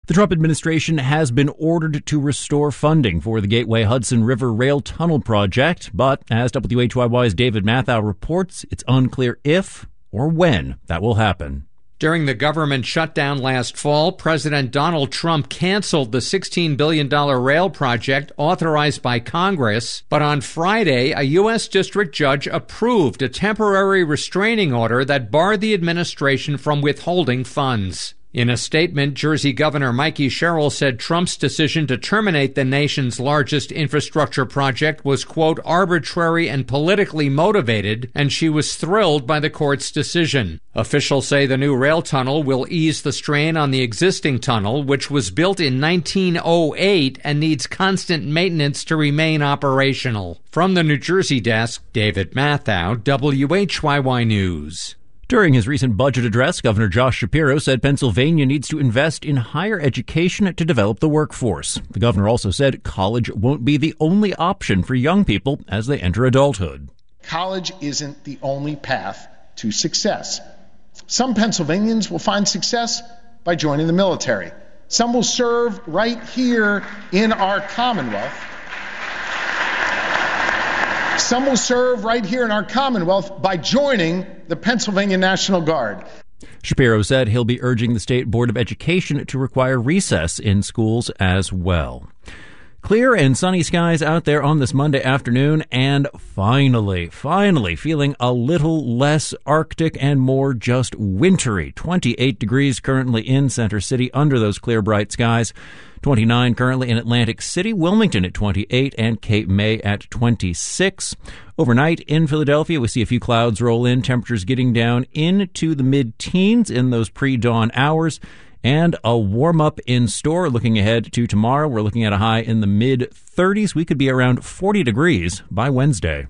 The Trump administration has been ordered to restore funding for the Gateway Hudson River Rail Tunnel project, but as WHYY's David Mathau reports, it's unclear if or when that will happen. During the government shutdown last fall, President Donald Trump canceled the $16 billion rail project authorized by Congress. But on Friday, a U.S. district judge approved a temporary restraining order that barred the administration from withholding funds. In a statement, Jersey Governor Mikey Sherrill said Trump's decision to terminate the nation's largest infrastructure project was, quote, arbitrary and politically motivated, and she was thrilled by the court's decision. Officials say the new rail tunnel will ease the strain on the existing tunnel, which was built in 1908 and needs constant maintenance to remain operational. From the New Jersey desk, David Mathau, WHYY News. During his recent budget address, Governor Josh Shapiro said Pennsylvania needs to invest in higher education to develop the workforce. The governor also said college won't be the only option for young people as they enter adulthood. College isn't the only path to success. Some Pennsylvanians will find success by joining the military. Some will serve right here in our Commonwealth. Some will serve right here in our Commonwealth by joining the Pennsylvania National Guard. Shapiro said he'll be urging the State Board of Education to require recess in schools as well. Clear and sunny skies out there on this Monday afternoon, and finally feeling a little less Arctic and more just wintry. 28 degrees currently in Center City under those clear, bright skies. 29 currently in Atlantic City, Wilmington at 28, and Cape May at 26. Overnight in Philadelphia, we see a few clouds roll in, temperatures getting down into the mid-teens in those pre-dawn hours, and a warm-up in store. Looking ahead to tomorrow, we're looking at a high in the mid-30s. We could be around 40 degrees by Wednesday.